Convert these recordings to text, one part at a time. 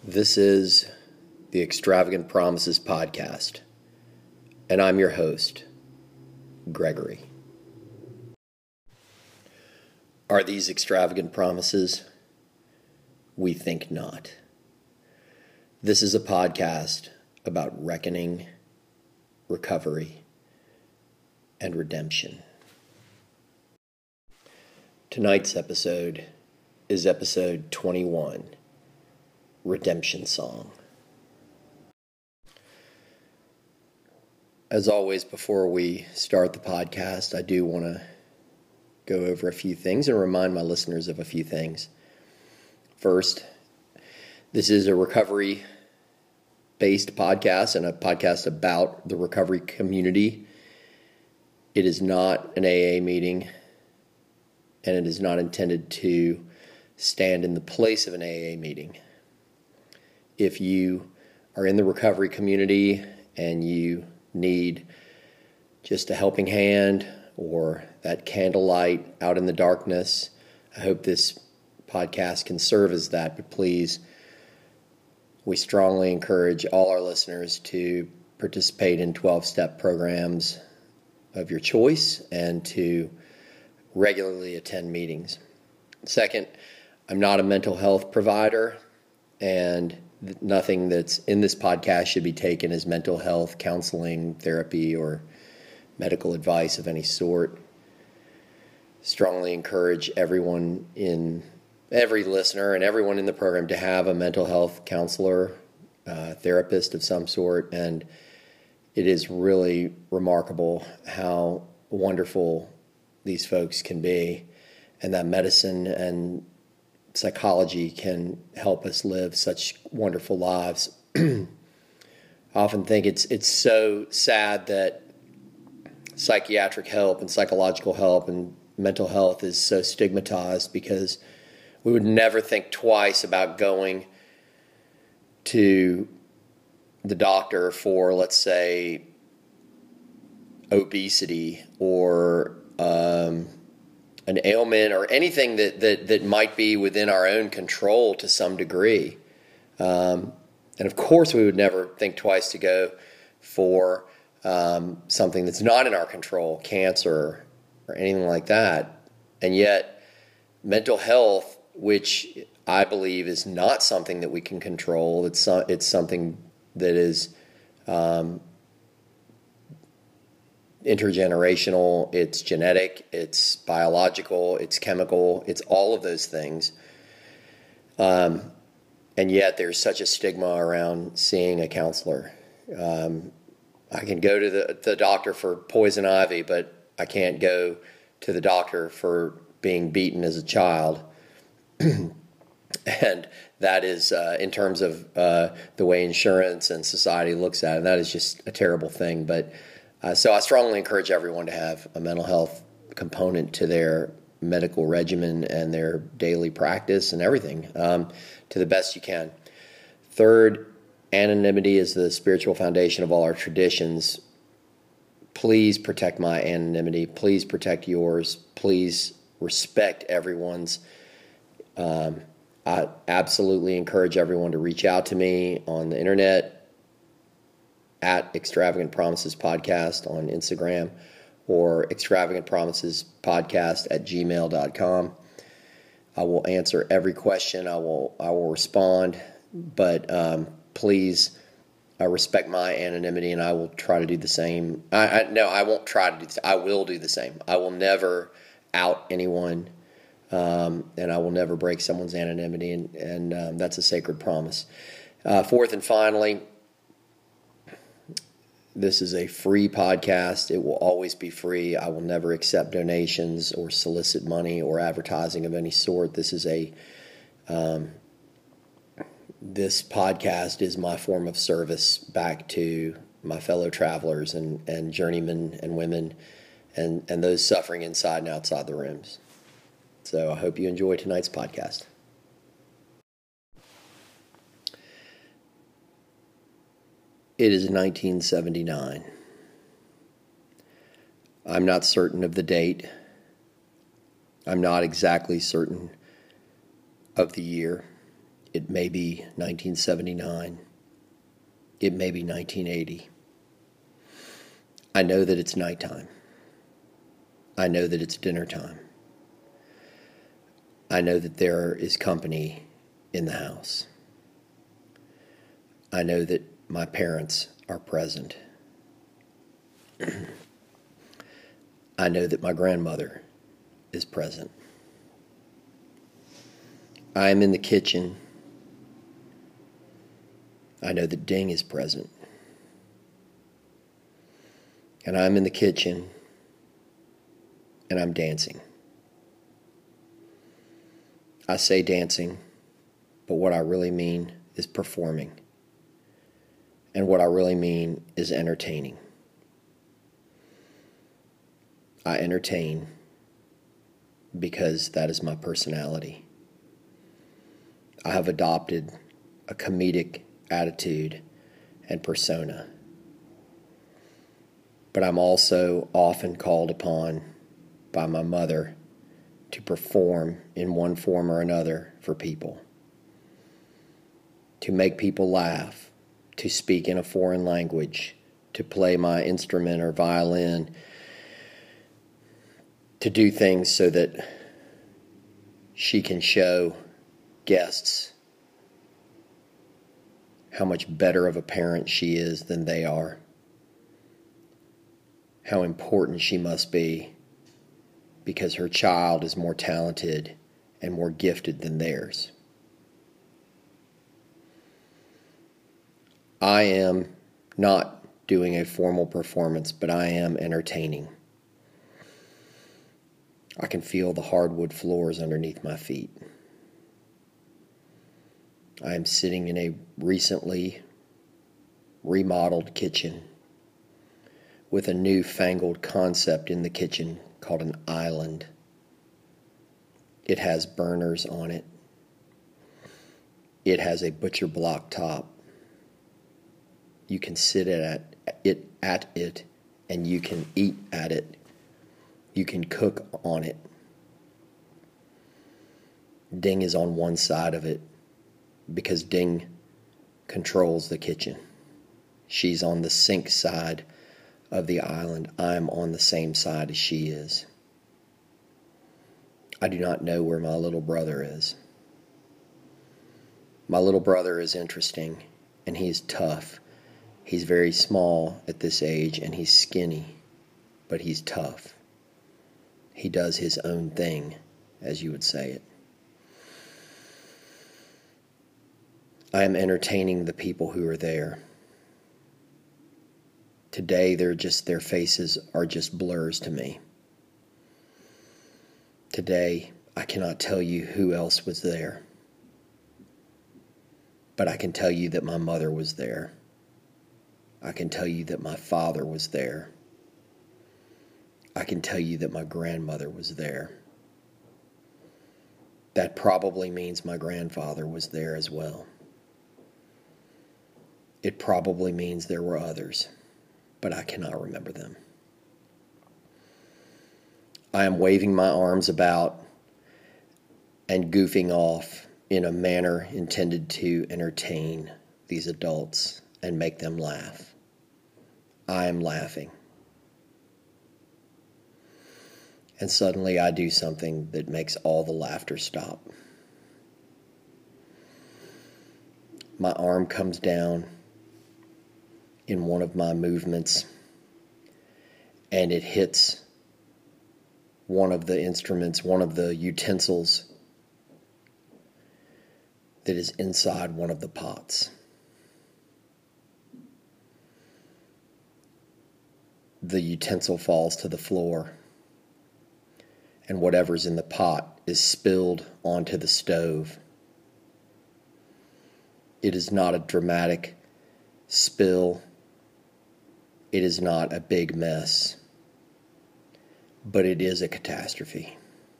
This is the Extravagant Promises podcast, and I'm your host, Gregory. Are these extravagant promises? We think not. This is a podcast about reckoning, recovery, and redemption. Tonight's episode is episode 21. Redemption Song. As always, before we start the podcast, I do want to go over a few things and remind my listeners of a few things. First, this is a recovery-based podcast and a podcast about the recovery community. It is not an AA meeting, and it is not intended to stand in the place of an AA meeting. If you are in the recovery community and you need just a helping hand or that candlelight out in the darkness, I hope this podcast can serve as that. But please, we strongly encourage all our listeners to participate in 12-step programs of your choice and to regularly attend meetings. Second, I'm not a mental health provider, and nothing that's in this podcast should be taken as mental health, counseling, therapy, or medical advice of any sort. Strongly encourage every listener and everyone in the program to have a mental health counselor, therapist of some sort, and it is really remarkable how wonderful these folks can be, and that medicine and psychology can help us live such wonderful lives. I often think it's so sad that psychiatric help and psychological help and mental health is so stigmatized, because we would never think twice about going to the doctor for, let's say, obesity or an ailment or anything that might be within our own control to some degree. And of course, we would never think twice to go for something that's not in our control, cancer or anything like that. And yet, mental health, which I believe is not something that we can control, it's something that is intergenerational, it's genetic, it's biological, it's chemical, it's all of those things. And yet there's such a stigma around seeing a counselor. I can go to the doctor for poison ivy, but I can't go to the doctor for being beaten as a child. And that is, in terms of the way insurance and society looks at it, that is just a terrible thing. But so I strongly encourage everyone to have a mental health component to their medical regimen and their daily practice and everything, to the best you can. Third, anonymity is the spiritual foundation of all our traditions. Please protect my anonymity. Please protect yours. Please respect everyone's. I absolutely encourage everyone to reach out to me on the internet, at Extravagant Promises Podcast on Instagram, or Extravagant Promises Podcast at gmail.com. I will answer every question. I will respond, but please respect my anonymity, and I will try to do the same. I won't try to do this. I will do the same. I will never out anyone, and I will never break someone's anonymity, and that's a sacred promise. Fourth and finally, this is a free podcast. It will always be free. I will never accept donations or solicit money or advertising of any sort. This podcast is my form of service back to my fellow travelers and journeymen and women and those suffering inside and outside the rooms. So I hope you enjoy tonight's podcast. It is 1979. I'm not certain of the date. I'm not exactly certain of the year. It may be 1979. It may be 1980. I know that it's nighttime. I know that it's dinner time. I know that there is company in the house. I know that my parents are present. I know that my grandmother is present. I am in the kitchen. I know that Ding is present. And I'm in the kitchen and I'm dancing. I say dancing, but what I really mean is performing. And what I really mean is entertaining. I entertain because that is my personality. I have adopted a comedic attitude and persona. But I'm also often called upon by my mother to perform in one form or another for people, to make people laugh, to speak in a foreign language, to play my instrument or violin, to do things so that she can show guests how much better of a parent she is than they are, how important she must be because her child is more talented and more gifted than theirs. I am not doing a formal performance, but I am entertaining. I can feel the hardwood floors underneath my feet. I am sitting in a recently remodeled kitchen with a newfangled concept in the kitchen called an island. It has burners on it. It has a butcher block top. You can sit at it and you can eat at it. You can cook on it. Ding is on one side of it because Ding controls the kitchen. She's on the sink side of the island. I'm on the same side as she is. I do not know where my little brother is. My little brother is interesting, and he's tough. He's very small at this age, and he's skinny, but he's tough. He does his own thing, as you would say it. I am entertaining the people who are there. Today, their faces are just blurs to me. Today, I cannot tell you who else was there. But I can tell you that my mother was there. I can tell you that my father was there. I can tell you that my grandmother was there. That probably means my grandfather was there as well. It probably means there were others, but I cannot remember them. I am waving my arms about and goofing off in a manner intended to entertain these adults and make them laugh. I am laughing. And suddenly I do something that makes all the laughter stop. My arm comes down in one of my movements, and it hits one of the instruments, one of the utensils that is inside one of the pots. The utensil falls to the floor, and whatever's in the pot is spilled onto the stove. It is not a dramatic spill. It is not a big mess, but it is a catastrophe.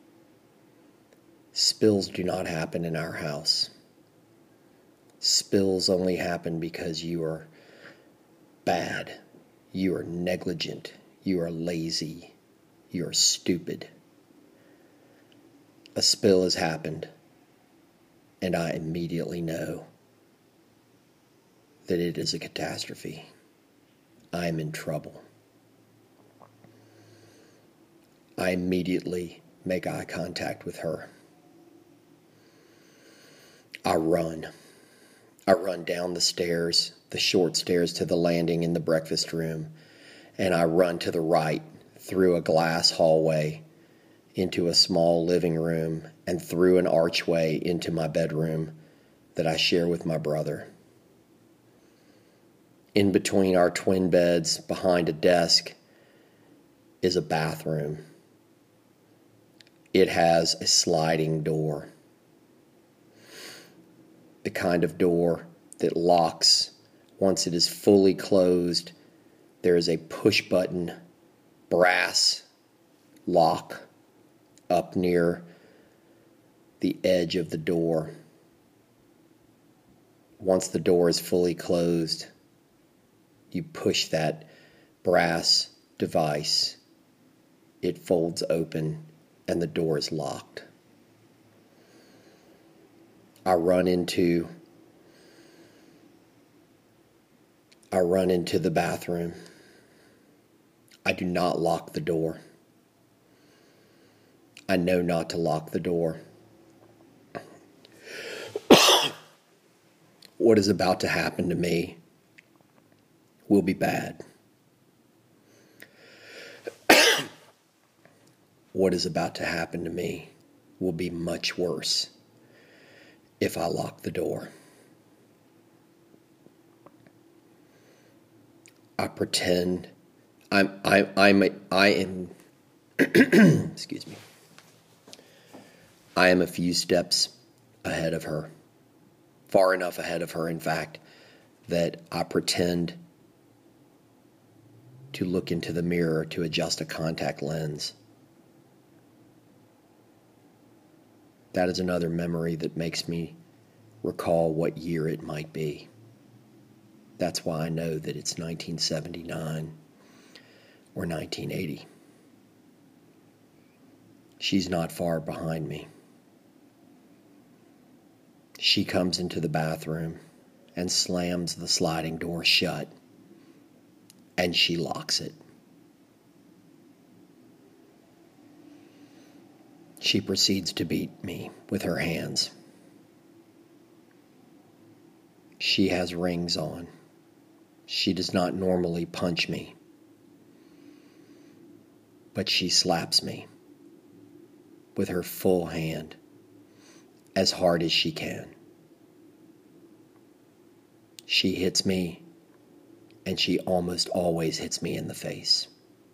Spills do not happen in our house. Spills only happen because you are bad, you are negligent, you are lazy, you are stupid. A spill has happened, and I immediately know that it is a catastrophe. I am in trouble. I immediately make eye contact with her. I run. I run down the stairs, the short stairs to the landing in the breakfast room, and I run to the right through a glass hallway into a small living room and through an archway into my bedroom that I share with my brother. In between our twin beds, behind a desk, is a bathroom. It has a sliding door. The kind of door that locks once it is fully closed. There is a push button brass lock up near the edge of the door. Once the door is fully closed, you push that brass device, it folds open, and the door is locked. I run into the bathroom. I do not lock the door. I know not to lock the door. What is about to happen to me will be bad. What is about to happen to me will be much worse if I lock the door. I pretend I am excuse me. I am a few steps ahead of her. Far enough ahead of her, in fact, that I pretend to look into the mirror to adjust a contact lens. That is another memory that makes me recall what year it might be. That's why I know that it's 1979 or 1980. She's not far behind me. She comes into the bathroom and slams the sliding door shut, and she locks it. She proceeds to beat me with her hands. She has rings on. She does not normally punch me, but she slaps me with her full hand as hard as she can. She hits me, and she almost always hits me in the face.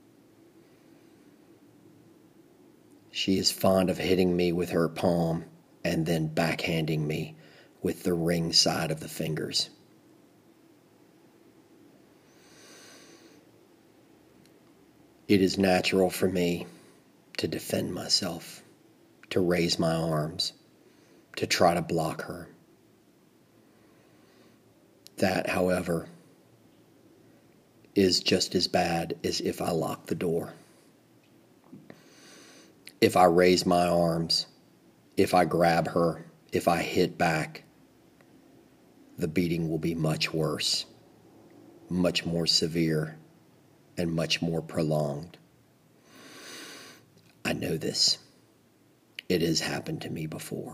She is fond of hitting me with her palm and then backhanding me with the ring side of the fingers. It is natural for me to defend myself, to raise my arms, to try to block her. That, however, is just as bad as if I lock the door. If I raise my arms, if I grab her, if I hit back, the beating will be much worse, much more severe, and much more prolonged. I know this. It has happened to me before.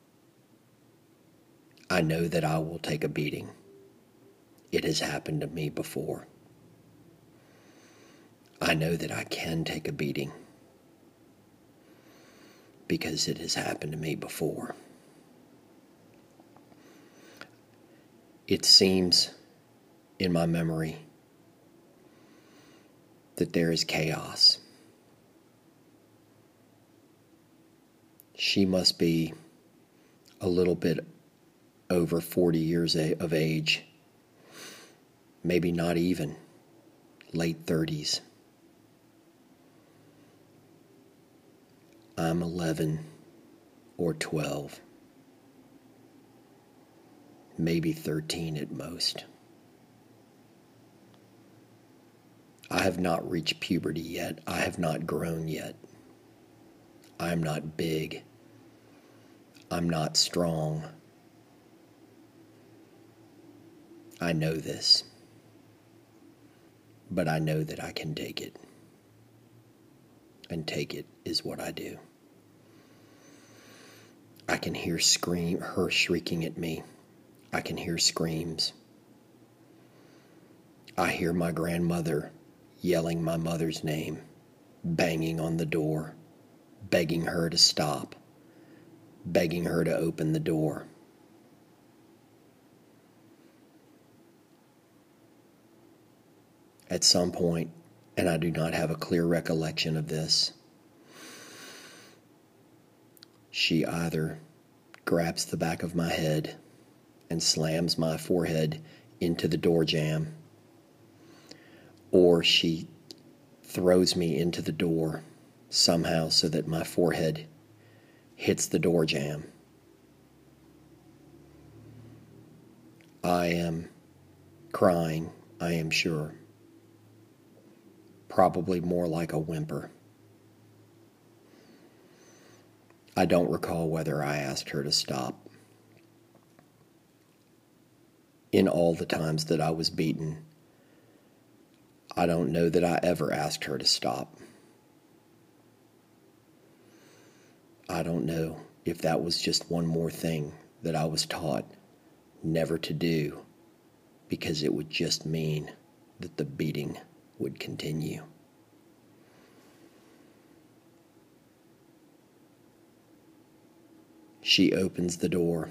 I know that I will take a beating. It has happened to me before. I know that I can take a beating because it has happened to me before. It seems in my memory that there is chaos. She must be a little bit over 40 years of age, maybe not even, late 30s. I'm 11 or 12, maybe 13 at most. I have not reached puberty yet. I have not grown yet. I'm not big. I'm not strong. I know this, but I know that I can take it. And take it is what I do. I can hear her shrieking at me. I can hear screams. I hear my grandmother yelling my mother's name, banging on the door, begging her to stop, begging her to open the door. At some point, and I do not have a clear recollection of this, she either grabs the back of my head and slams my forehead into the door jamb, or she throws me into the door somehow so that my forehead hits the door jamb. I am crying, I am sure. Probably more like a whimper. I don't recall whether I asked her to stop. In all the times that I was beaten, I don't know that I ever asked her to stop. I don't know if that was just one more thing that I was taught never to do, because it would just mean that the beating would continue. She opens the door.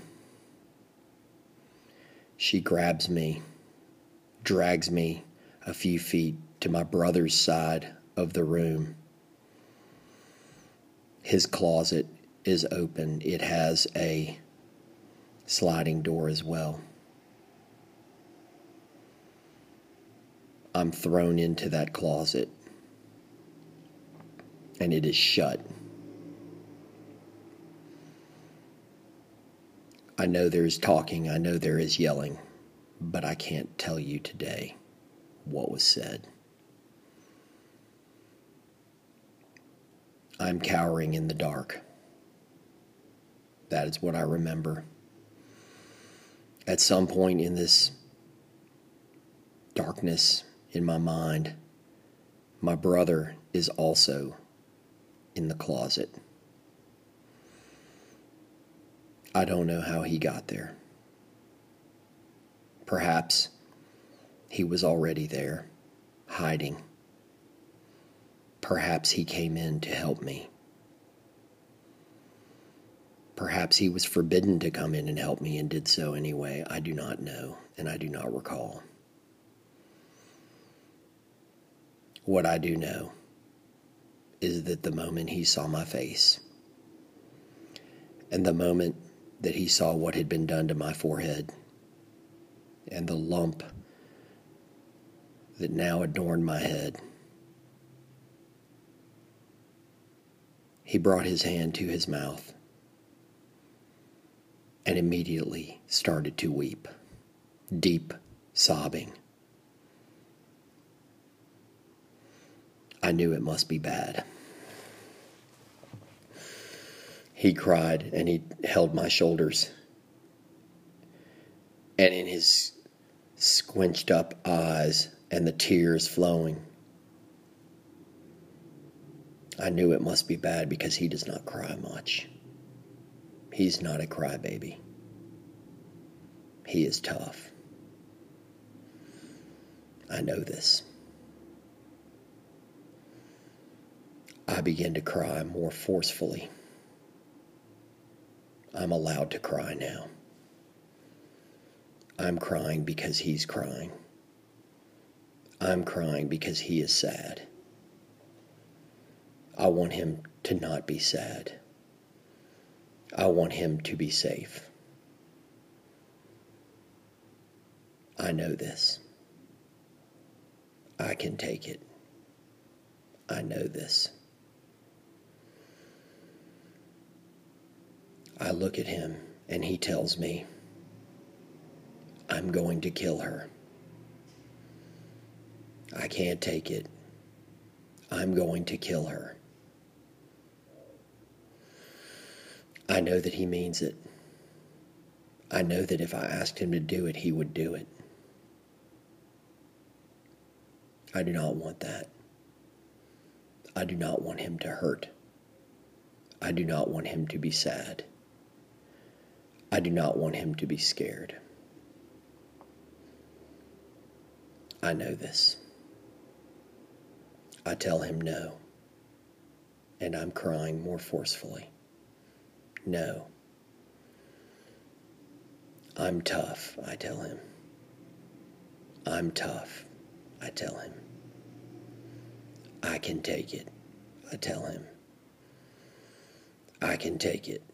She grabs me, drags me a few feet to my brother's side of the room. His closet is open. It has a sliding door as well. I'm thrown into that closet, and it is shut. I know there is talking, I know there is yelling, but I can't tell you today what was said. I'm cowering in the dark. That is what I remember. At some point in this darkness in my mind, my brother is also in the closet. I don't know how he got there. Perhaps he was already there, hiding. Perhaps he came in to help me. Perhaps he was forbidden to come in and help me and did so anyway. I do not know, and I do not recall. What I do know is that the moment he saw my face, and the moment that he saw what had been done to my forehead, and the lump that now adorned my head, he brought his hand to his mouth and immediately started to weep, deep sobbing. I knew it must be bad. He cried and he held my shoulders. And in his squinched up eyes and the tears flowing, I knew it must be bad because he does not cry much. He's not a crybaby. He is tough. I know this. I began to cry more forcefully. I'm allowed to cry now. I'm crying because he's crying. I'm crying because he is sad. I want him to not be sad. I want him to be safe. I know this. I can take it. I know this. I look at him and he tells me, I'm going to kill her. I can't take it. I'm going to kill her. I know that he means it. I know that if I asked him to do it, he would do it. I do not want that. I do not want him to hurt. I do not want him to be sad. I do not want him to be scared. I know this. I tell him no, and I'm crying more forcefully. No. I'm tough, I tell him. I'm tough, I tell him. I can take it, I tell him. I can take it.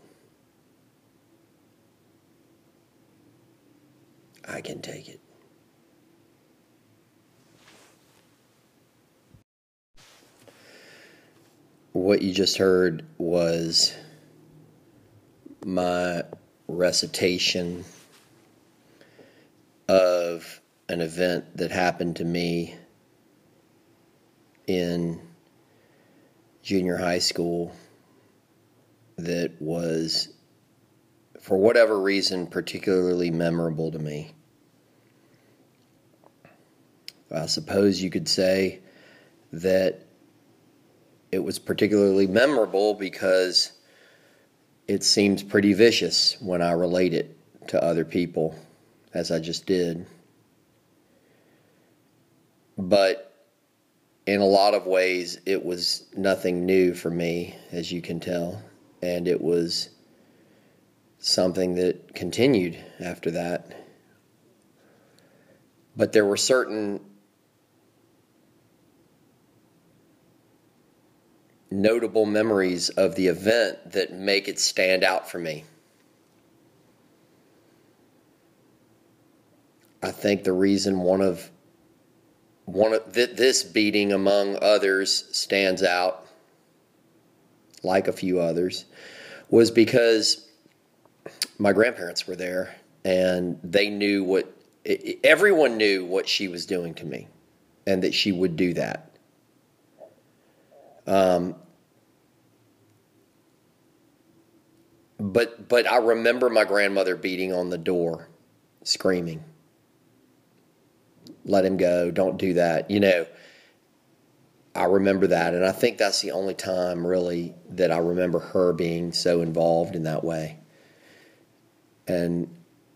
I can take it. What you just heard was my recitation of an event that happened to me in junior high school that was, for whatever reason, particularly memorable to me. I suppose you could say that it was particularly memorable because it seems pretty vicious when I relate it to other people, as I just did. But in a lot of ways, it was nothing new for me, as you can tell. And it was something that continued after that. But there were certain notable memories of the event that make it stand out for me. I think the reason one of this beating among others stands out, like a few others, was because my grandparents were there and they knew everyone knew what she was doing to me and that she would do that. But I remember my grandmother beating on the door, screaming, "Let him go, don't do that." I remember that, and I think that's the only time really that I remember her being so involved in that way. And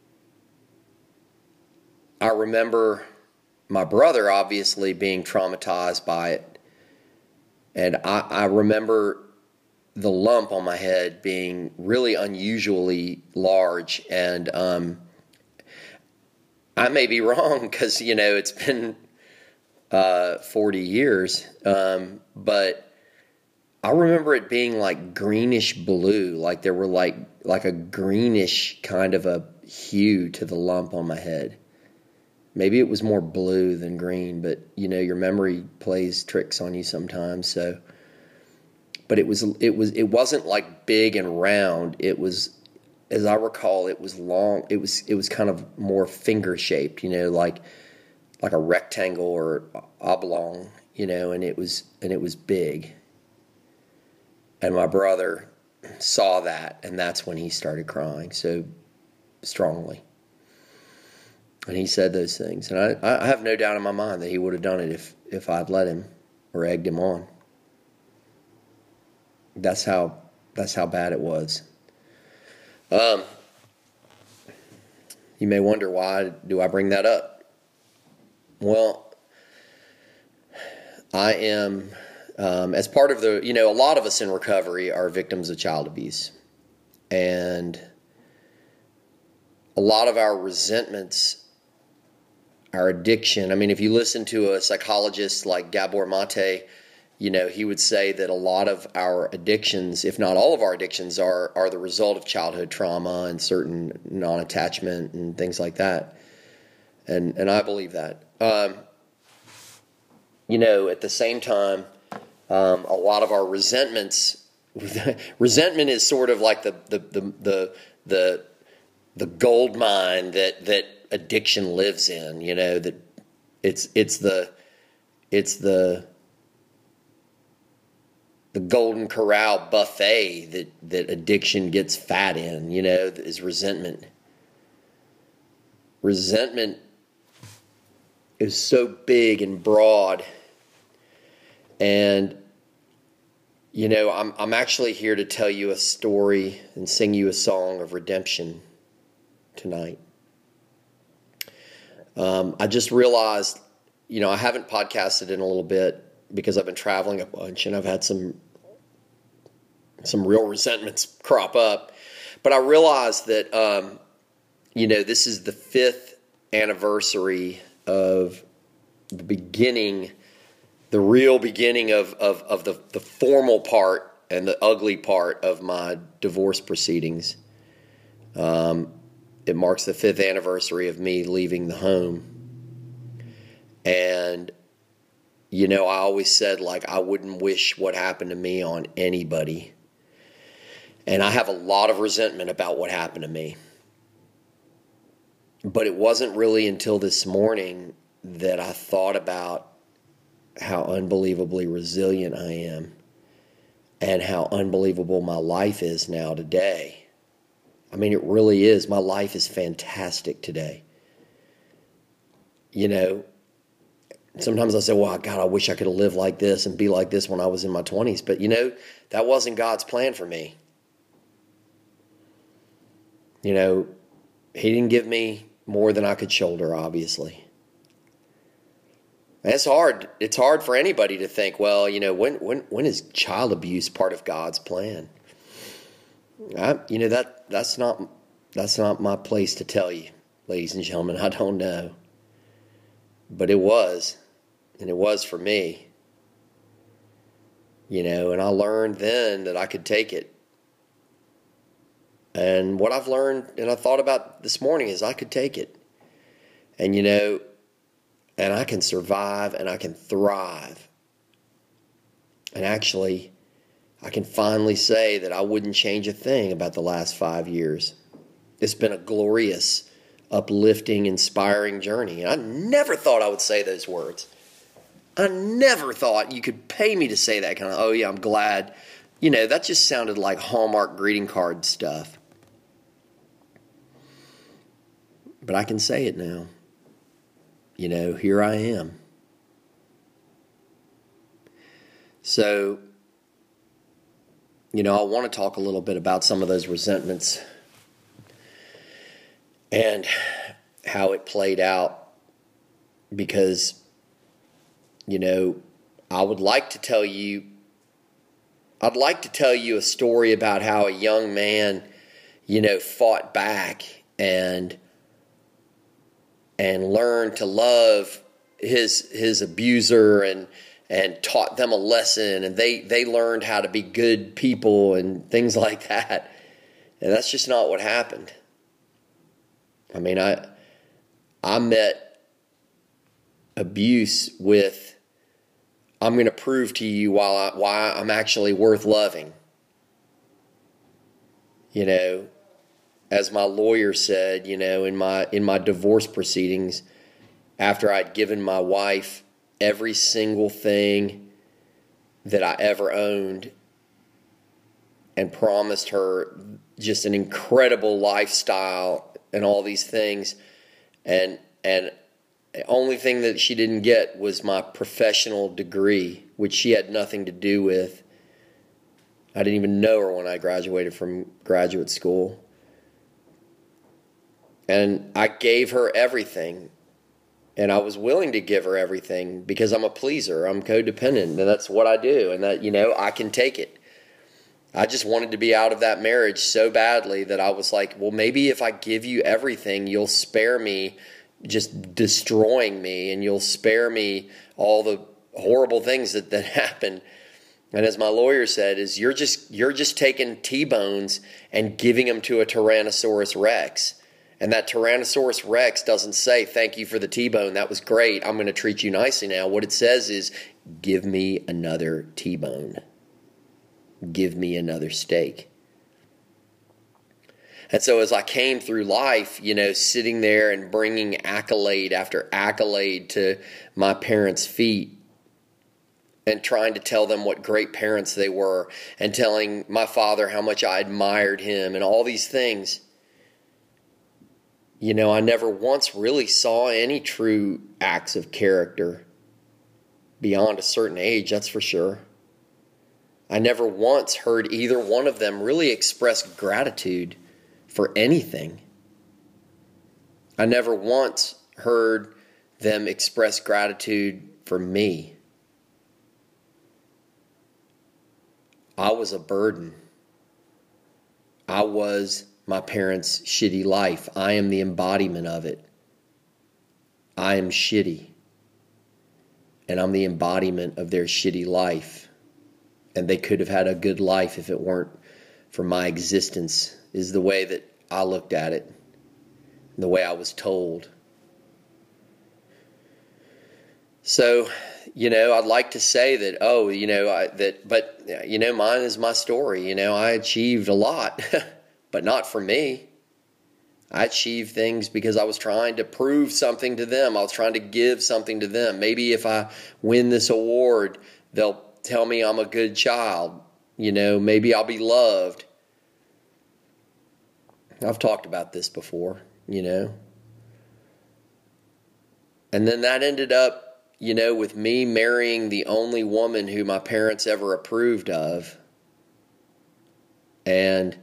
I remember my brother obviously being traumatized by it. And I remember the lump on my head being really unusually large. And I may be wrong because, it's been 40 years. But I remember it being like greenish blue, like there were like a greenish kind of a hue to the lump on my head. Maybe it was more blue than green, but your memory plays tricks on you sometimes. So, but it wasn't like big and round. It was, as I recall, it was long. It was kind of more finger shaped, like a rectangle or oblong, and it was big. And my brother saw that, and that's when he started crying so strongly. And he said those things. And I have no doubt in my mind that he would have done it if I'd let him or egged him on. That's how bad it was. You may wonder, why do I bring that up? Well, I am, as part of a lot of us in recovery are victims of child abuse. And a lot of our resentments, our addiction. I mean, if you listen to a psychologist like Gabor Mate, he would say that a lot of our addictions, if not all of our addictions, are the result of childhood trauma and certain non-attachment and things like that. And I believe that. At the same time, a lot of our resentment is sort of like the gold mine that addiction lives in, that it's the Golden Corral buffet that addiction gets fat in, is resentment. Resentment is so big and broad. And, you know, I'm actually here to tell you a story and sing you a song of redemption tonight. I just realized, you know, I haven't podcasted in a little bit because I've been traveling a bunch and I've had some real resentments crop up. But I realized that, you know, this is the 5th anniversary of the beginning, the real beginning of the formal part and the ugly part of my divorce proceedings. It marks the 5th anniversary of me leaving the home. And, you know, I always said, like, I wouldn't wish what happened to me on anybody. And I have a lot of resentment about what happened to me. But it wasn't really until this morning that I thought about how unbelievably resilient I am and how unbelievable my life is now today. I mean, it really is. My life is fantastic today. You know, sometimes I say, well, God, I wish I could have lived like this and be like this when I was in my 20s. But, you know, that wasn't God's plan for me. You know, He didn't give me more than I could shoulder, obviously. And it's hard. It's hard for anybody to think, well, you know, when is child abuse part of God's plan? You know, that's not my place to tell you, ladies and gentlemen. I don't know. But it was. And it was for me. You know, and I learned then that I could take it. And what I've learned and I thought about this morning is I could take it. And, you know, and I can survive and I can thrive. And actually, I can finally say that I wouldn't change a thing about the last 5 years. It's been a glorious, uplifting, inspiring journey. And I never thought I would say those words. I never thought you could pay me to say that kind of, oh yeah, I'm glad. You know, that just sounded like Hallmark greeting card stuff. But I can say it now. You know, here I am. So, you know, I want to talk a little bit about some of those resentments and how it played out because, you know, I'd like to tell you a story about how a young man, you know, fought back and learned to love his abuser and taught them a lesson, and they learned how to be good people and things like that. And that's just not what happened. I mean, I met abuse with, I'm going to prove to you why I'm actually worth loving. You know, as my lawyer said, you know, in my divorce proceedings, after I'd given my wife every single thing that I ever owned and promised her just an incredible lifestyle and all these things, and the only thing that she didn't get was my professional degree, which she had nothing to do with. I didn't even know her when I graduated from graduate school. And I gave her everything. And I was willing to give her everything because I'm a pleaser. I'm codependent, and that's what I do. And that, you know, I can take it. I just wanted to be out of that marriage so badly that I was like, well, maybe if I give you everything, you'll spare me just destroying me, and you'll spare me all the horrible things that happened. And as my lawyer said, is you're just taking T-bones and giving them to a Tyrannosaurus Rex. And that Tyrannosaurus Rex doesn't say, thank you for the T-bone, that was great, I'm going to treat you nicely now. What it says is, give me another T-bone. Give me another steak. And so as I came through life, you know, sitting there and bringing accolade after accolade to my parents' feet and trying to tell them what great parents they were and telling my father how much I admired him and all these things, I never once really saw any true acts of character beyond a certain age, that's for sure. I never once heard either one of them really express gratitude for anything. I never once heard them express gratitude for me. I was a burden. I was my parents' shitty life. I am the embodiment of it. I am shitty. And I'm the embodiment of their shitty life. And they could have had a good life if it weren't for my existence, is the way that I looked at it, the way I was told. So, I'd like to say that, mine is my story. I achieved a lot, but not for me. I achieved things because I was trying to prove something to them. I was trying to give something to them. Maybe if I win this award, they'll tell me I'm a good child. Maybe I'll be loved. I've talked about this before, And then that ended up, with me marrying the only woman who my parents ever approved of. And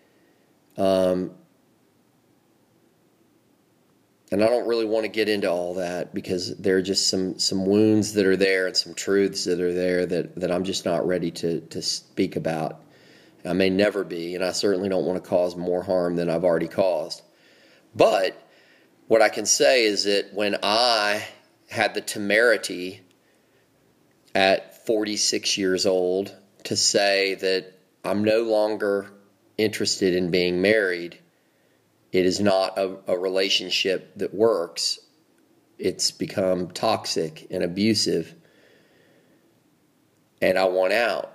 I don't really want to get into all that because there are just some wounds that are there and some truths that are there that I'm just not ready to speak about. I may never be, and I certainly don't want to cause more harm than I've already caused. But what I can say is that when I had the temerity at 46 years old to say that I'm no longer interested in being married, it is not a relationship that works. It's become toxic and abusive, and I want out.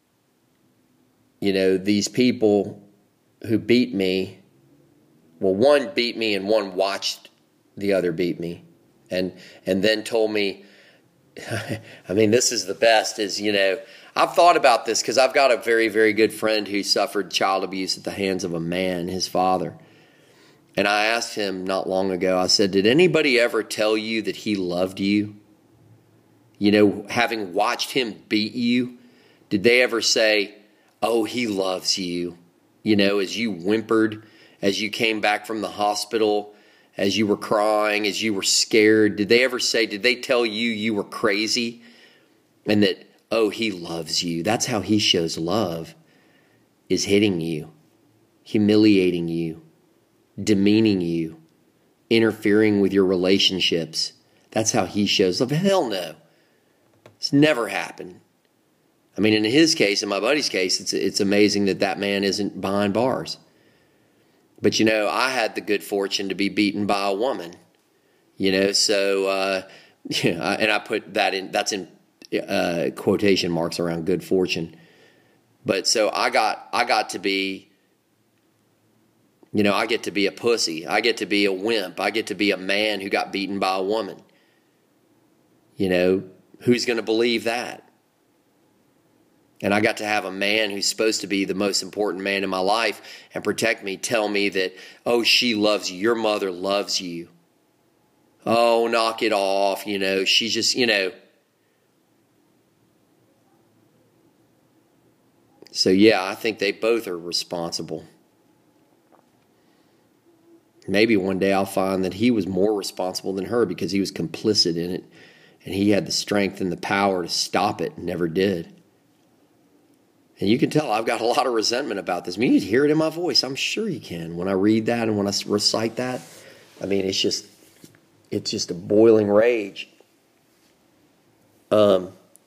These people who beat me, well, one beat me and one watched the other beat me, and then told me, this is the best, I've thought about this because I've got a very, very good friend who suffered child abuse at the hands of a man, his father. And I asked him not long ago, I said, did anybody ever tell you that he loved you? Having watched him beat you, did they ever say, oh, he loves you? As you whimpered, as you came back from the hospital, as you were crying, as you were scared, did they tell you you were crazy? And that, oh, he loves you. That's how he shows love, is hitting you, humiliating you, demeaning you, interfering with your relationships. That's how he shows love. Hell no. It's never happened. In his case, in my buddy's case, it's amazing that man isn't behind bars. But, I had the good fortune to be beaten by a woman, so, and I put that in, that's in quotation marks around good fortune. But so I got to be, I get to be a pussy. I get to be a wimp. I get to be a man who got beaten by a woman. Who's going to believe that? And I got to have a man who's supposed to be the most important man in my life and protect me tell me that, oh, she loves you. Your mother loves you. Oh, knock it off. She's just, So, yeah, I think they both are responsible. Maybe one day I'll find that he was more responsible than her because he was complicit in it and he had the strength and the power to stop it and never did. And you can tell I've got a lot of resentment about this. You can hear it in my voice. I'm sure you can. When I read that and when I recite that, it's just a boiling rage. And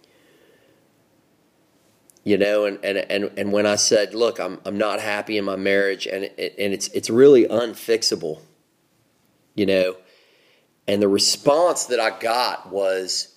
when I said, look, I'm not happy in my marriage and it's really unfixable, and the response that I got was,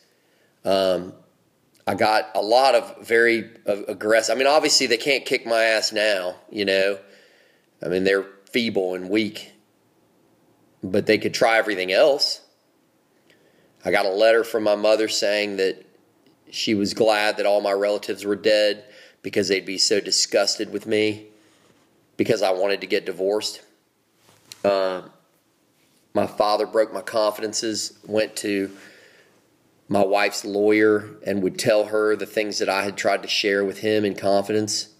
I got a lot of very aggressive. Obviously they can't kick my ass now, they're feeble and weak, but they could try everything else. I got a letter from my mother saying that she was glad that all my relatives were dead because they'd be so disgusted with me because I wanted to get divorced. My father broke my confidences, went to my wife's lawyer and would tell her the things that I had tried to share with him in confidence.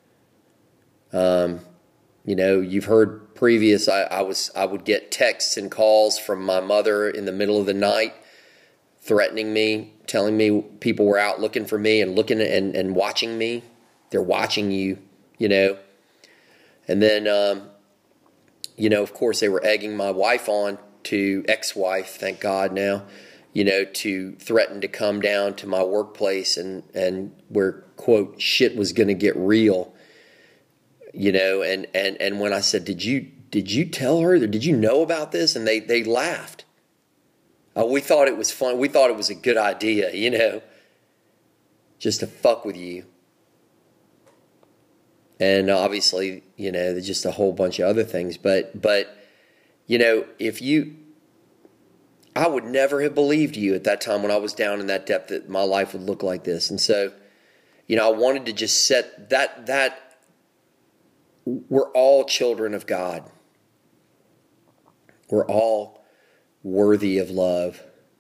You've heard previous, I would get texts and calls from my mother in the middle of the night threatening me, telling me people were out looking for me and looking and watching me. They're watching you, And then, of course, they were egging my wife on, to ex-wife, thank God now, to threaten to come down to my workplace and where, quote, shit was going to get real, and when I said, did you tell her, or did you know about this? And they laughed. We thought it was fun. We thought it was a good idea, just to fuck with you. And obviously, there's just a whole bunch of other things. But I would never have believed you at that time when I was down in that depth that my life would look like this. And so, I wanted to just set that we're all children of God. We're all worthy of love,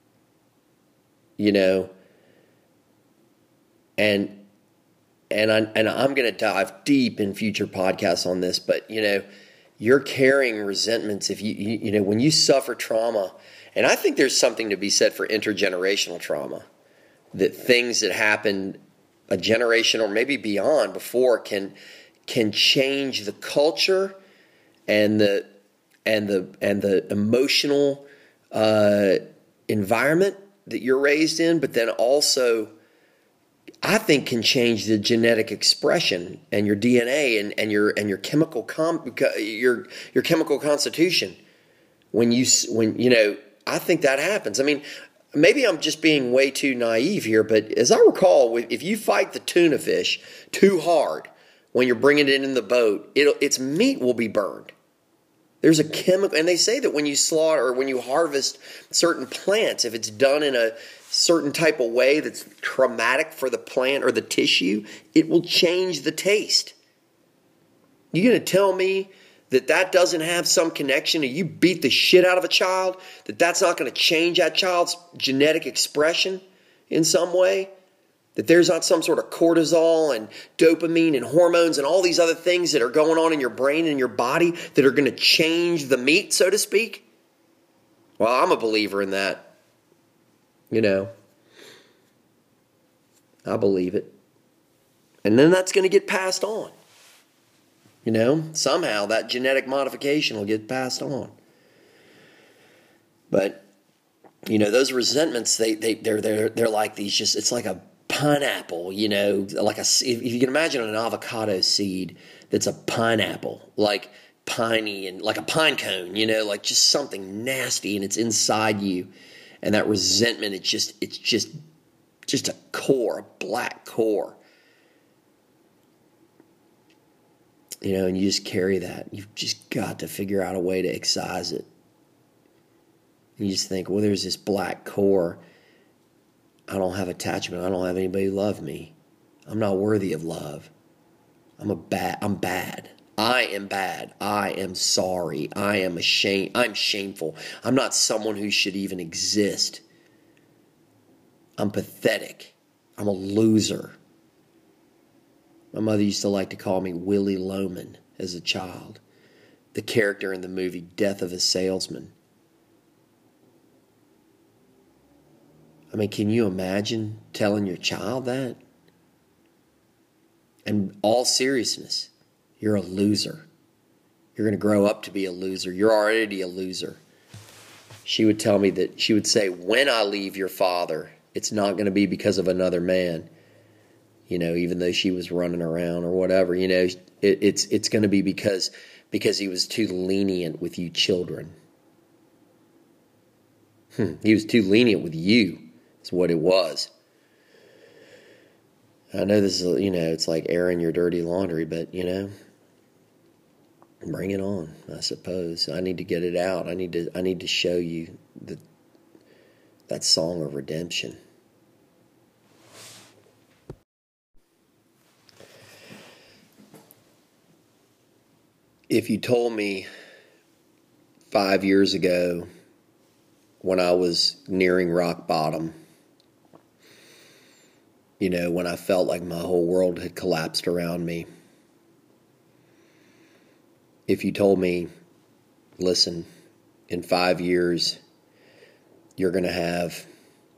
and I'm going to dive deep in future podcasts on this, but you're carrying resentments if you when you suffer trauma, and I think there's something to be said for intergenerational trauma, that things that happened a generation or maybe beyond before can change the culture and the emotional environment that you're raised in, but then also I think can change the genetic expression and your DNA and your chemical your chemical constitution. When I think that happens. I mean, maybe I'm just being way too naive here, but as I recall, if you fight the tuna fish too hard when you're bringing it in the boat, its meat will be burned. There's a chemical, and they say that when you slaughter or when you harvest certain plants, if it's done in a certain type of way that's traumatic for the plant or the tissue, it will change the taste. You going to tell me that doesn't have some connection, and you beat the shit out of a child, that's not going to change that child's genetic expression in some way? That there's not some sort of cortisol and dopamine and hormones and all these other things that are going on in your brain and your body that are going to change the meat, so to speak? Well, I'm a believer in that. I believe it. And then that's going to get passed on. Somehow that genetic modification will get passed on. But, those resentments, they're like these, just, it's like a pineapple, like if you can imagine an avocado seed that's a pineapple, like piney and like a pine cone, like just something nasty, and it's inside you. And that resentment, it's just a core, a black core. And you just carry that. You've just got to figure out a way to excise it. And you just think, well, there's this black core. I don't have attachment. I don't have anybody love me. I'm not worthy of love. I'm bad. I am bad. I am sorry. I am ashamed. I'm shameful. I'm not someone who should even exist. I'm pathetic. I'm a loser. My mother used to like to call me Willie Loman as a child, the character in the movie Death of a Salesman. I mean, can you imagine telling your child that? In all seriousness, you're a loser. You're going to grow up to be a loser. You're already a loser. She would tell me that, she would say, when I leave your father, it's not going to be because of another man. Even though she was running around or whatever, it's going to be because he was too lenient with you children. He was too lenient with you. Is what it was. I know this is, it's like airing your dirty laundry, but, bring it on, I suppose. I need to get it out. I need to show you that song of redemption. If you told me 5 years ago, when I was nearing rock bottom, when I felt like my whole world had collapsed around me, if you told me, listen, in 5 years, you're going to have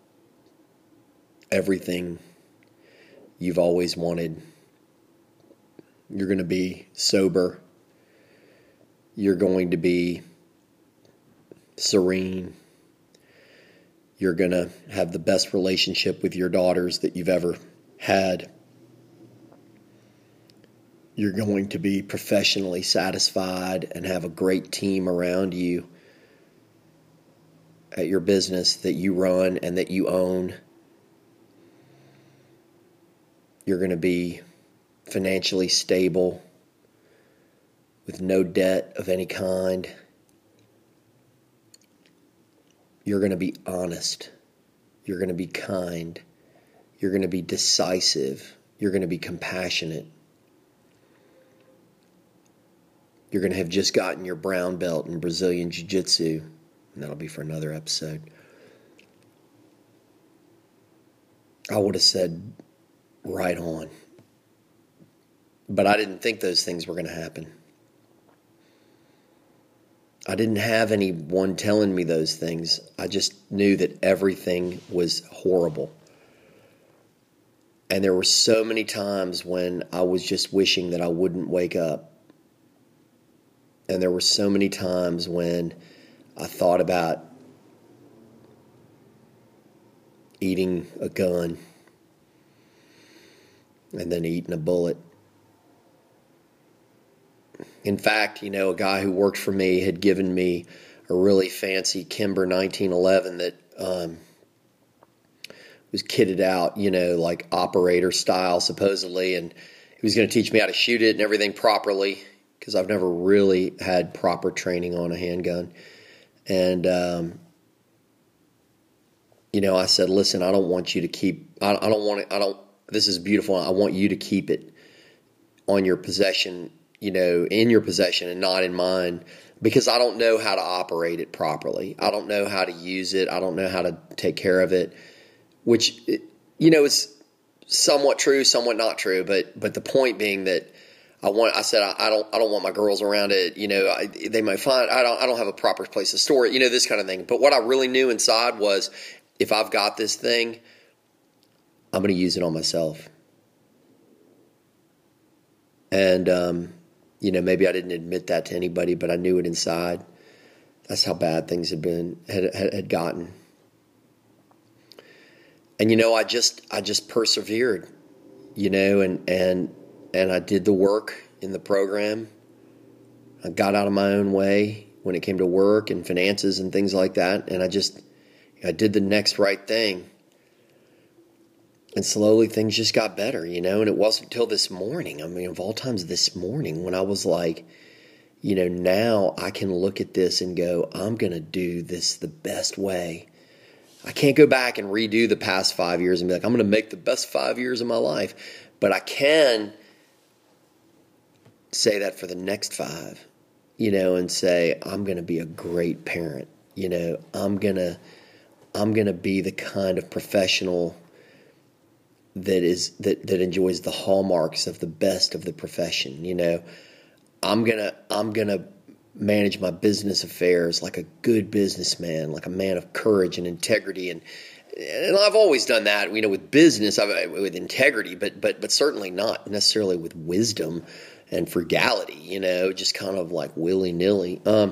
everything you've always wanted. You're going to be sober. You're going to be serene. You're going to have the best relationship with your daughters that you've ever had. You're going to be professionally satisfied and have a great team around you at your business that you run and that you own. You're going to be financially stable with no debt of any kind. You're going to be honest. You're going to be kind. You're going to be decisive. You're going to be compassionate. You're going to have just gotten your brown belt in Brazilian Jiu-Jitsu, and that'll be for another episode. I would have said, right on. But I didn't think those things were going to happen. I didn't have anyone telling me those things. I just knew that everything was horrible. And there were so many times when I was just wishing that I wouldn't wake up. And there were so many times when I thought about eating a gun and then eating a bullet. In fact, a guy who worked for me had given me a really fancy Kimber 1911 that was kitted out, like operator style, supposedly, and he was going to teach me how to shoot it and everything properly, because I've never really had proper training on a handgun. And, I said, listen, I don't want you to keep, this is beautiful. I want you to keep it on your possession, in your possession and not in mine, because I don't know how to operate it properly. I don't know how to use it. I don't know how to take care of it, which, is somewhat true, somewhat not true. But the point being that I said I don't want my girls around it. They might find I don't have a proper place to store it. This kind of thing. But what I really knew inside was, if I've got this thing, I'm going to use it on myself. And maybe I didn't admit that to anybody, but I knew it inside. That's how bad things had gotten. And I just persevered, and I did the work in the program. I got out of my own way when it came to work and finances and things like that. And I did the next right thing. And slowly things just got better, and it wasn't until this morning, of all times this morning, when I was like, now I can look at this and go, I'm going to do this the best way. I can't go back and redo the past 5 years and be like, I'm going to make the best 5 years of my life. But I can say that for the next 5, and say, I'm going to be a great parent. I'm going to be the kind of professional that enjoys the hallmarks of the best of the profession. I'm gonna manage my business affairs like a good businessman, like a man of courage and integrity, and I've always done that. With business, with integrity, but certainly not necessarily with wisdom and frugality. Just kind of like willy nilly. And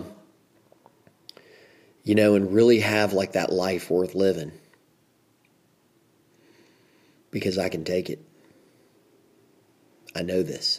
really have like that life worth living. Because I can take it. I know this.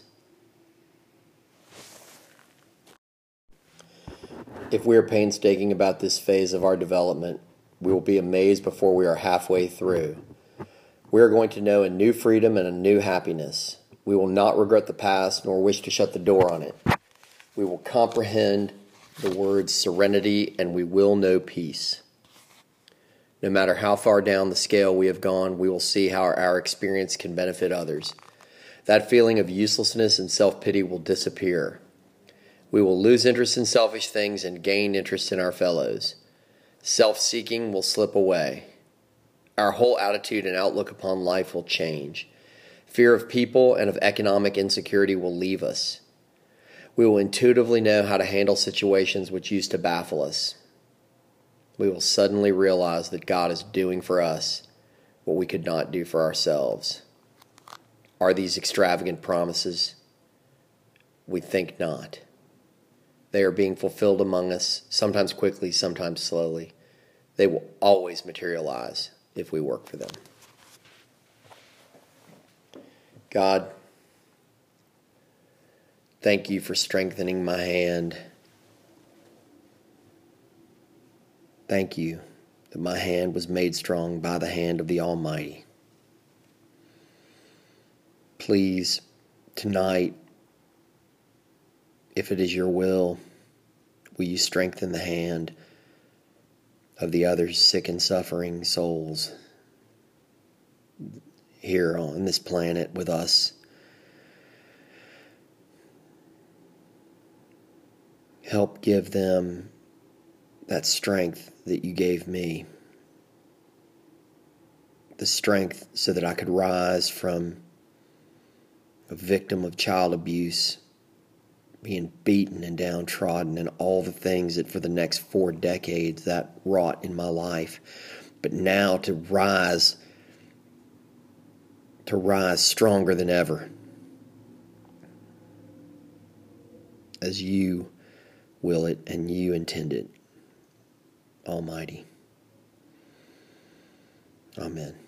If we are painstaking about this phase of our development, we will be amazed before we are halfway through. We are going to know a new freedom and a new happiness. We will not regret the past nor wish to shut the door on it. We will comprehend the words serenity, and we will know peace. No matter how far down the scale we have gone, we will see how our experience can benefit others. That feeling of uselessness and self-pity will disappear. We will lose interest in selfish things and gain interest in our fellows. Self-seeking will slip away. Our whole attitude and outlook upon life will change. Fear of people and of economic insecurity will leave us. We will intuitively know how to handle situations which used to baffle us. We will suddenly realize that God is doing for us what we could not do for ourselves. Are these extravagant promises? We think not. They are being fulfilled among us, sometimes quickly, sometimes slowly. They will always materialize if we work for them. God, thank you for strengthening my hand. Thank you that my hand was made strong by the hand of the Almighty. Please, tonight, if it is your will you strengthen the hand of the other sick and suffering souls here on this planet with us. Help give them that strength that you gave me. The strength so that I could rise from a victim of child abuse, being beaten and downtrodden, and all the things that for the next 4 decades that wrought in my life. But now to rise stronger than ever, as you will it and you intend it, Almighty. Amen.